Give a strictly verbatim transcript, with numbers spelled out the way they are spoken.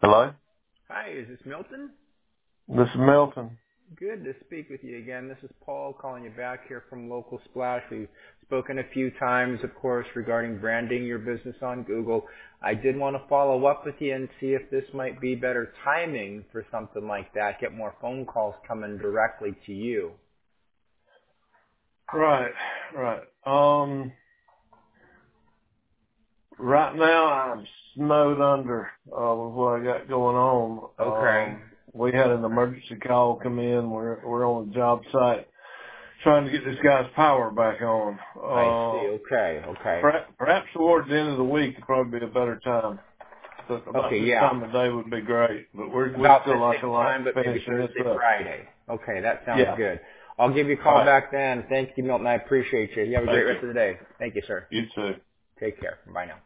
Hello? Hi, is this Milton? This is Milton. Good to speak with you again. This is Paul calling you back here from Local Splash. We've spoken a few times, of course, regarding branding your business on Google. I did want to follow up with you and see if this might be better timing for something like that, get more phone calls coming directly to you. Right, right. Um, right now I'm snowed under, uh, with what I got going on. Okay. Um, we had an emergency call come in. We're, we're on a job site trying to get this guy's power back on. I see. Uh, Okay. Okay. perhaps, perhaps towards the end of the week would probably be a better time. So about Okay. this Yeah. time of day would be great, but we're, we'd About the still like a same lot time, but maybe finishing this Thursday, up. Friday. Okay. That sounds Yeah. good. I'll give you a All call right. back then. Thank you, Milton. I appreciate you. You have a great Thank you. rest of the day. Thank you, sir. You too. Take care. Bye now.